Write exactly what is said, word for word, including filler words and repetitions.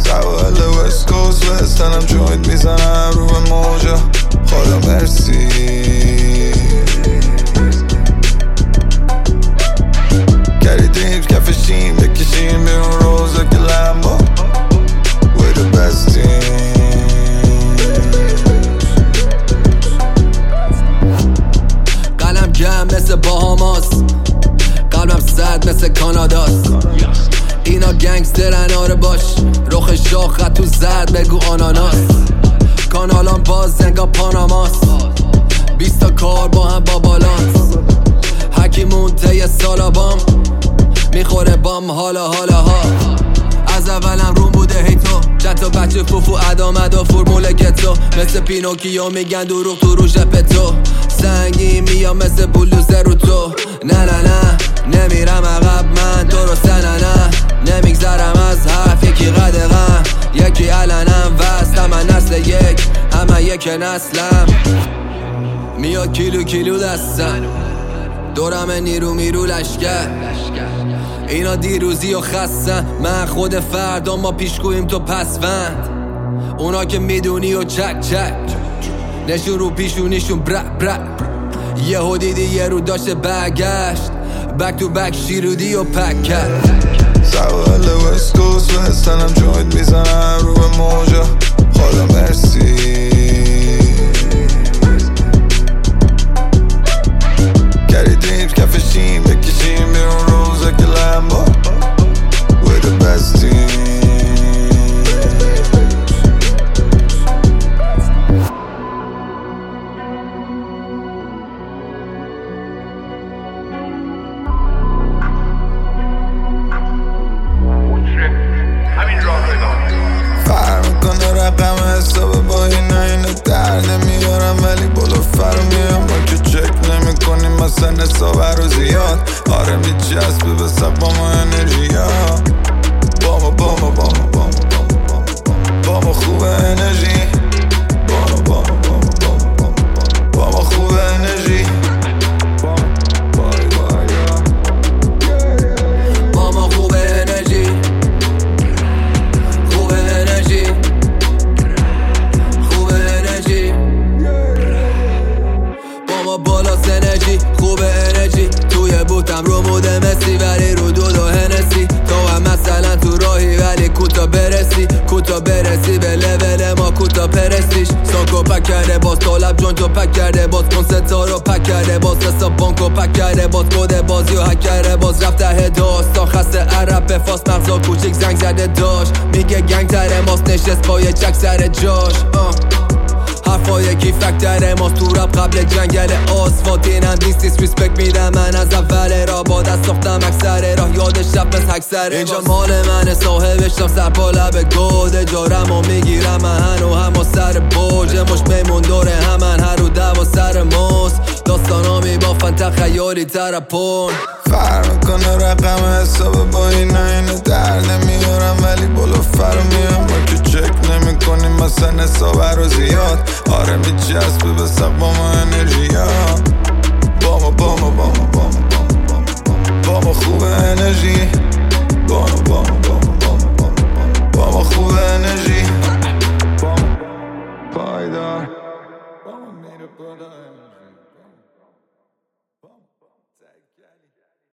سوال وست کوست وستنم جوید میزنم رو به موجا خدا مرسی کردیم کفشیم بکشیم به اون روزا که لمبا We're the best team قلم گم مثل باهاماس قلبم سرد مثل کاناداست اینا گنگسترن آره باش رخ شاخ تو زرد بگو آناناس کانالان باز زنگا پاناماس بیست تا کار با هم با بالانس هکی مونته سالا بام میخوره بام حالا حالا ها از اولم روم بوده هی تو جتا بچه فوفو ادامدا فرمول گتو مثل پینوکیو میگن دروغ تو رو ژپتو سنگی میام مثل بلوزه رو تو نه نه نه نمیرم عقب من درسته نه نه نمیگذرم از حرف یکی قدغم یکی علنم وست من نسل یک همه یک نسلم میاد کیلو کیلو دستم دورم نیرو میرو لشکر اینا دیروزی و خستن من خود فردا ما پیشگویم تو پسوند اونا که میدونی و چک چک نشون رو پیشونیشون برا برا یه دیدی یه رو داشته برگشت بک تو بک شیرودی و پک کرد سوال وست کوست وستنم جوید میزنم رو به موجا خدا مرسی کردیم کفشیم بکشیم به اون روزا که لمبا We're the best team فرق میکنه رقم حساب با اینا اینو در نمیارم ولی بلو فرو میام ما که چک نمی کنیم مثلا حساب رو زیاد آره میچسبه به سقام و انرژی ها باما باما باما باما باما باما خوبه انرژی باما باما باما باما باما خوبه انرژی باما خوبه انرژی خوبه انرژی خوبه انرژی باما بالاست انرژی خوبه انرژی توی بوتم رو موده مسی ولی رو دو دو هنسی تو هم مثلا تو راهی ولی کوتا برسی کوتا برسی به لول ما کوتا پرستیش ساکو پک کرده باز طالب جون تو پک کرده باز کنستا رو پک کرده باز حساب بانکو پک کرده باز کد بازی و هک کرده باز رفته هداست تا خسته عرب به فاس مغزا کوچیک زنگ زده داشت میگه گنگ تره ماست نشست با یه چک سر جاش آه. حرفای کی فکتره ماست تو رب قبل جنگل آسفالت اینم نیست دیسریسپکت میدم من از اول را با دست ساختم اکثر راه یادش رفت از حکسره اینجا مال منه صاحبشم سر پا لب گوده جارم و میگیرم من هنو هم و سر برج مش میمون دوره همن هر رو دو سر ماست داستانا میبافن تخیالی ترپون فرق میکنه رقم حساب با اینا اینو در نمیارم ولی بلو فرو میام ما که چک نمی کنیم مثلا حساب رو زیاد آره میچسبه به سقام و انرژی ها باما باما باما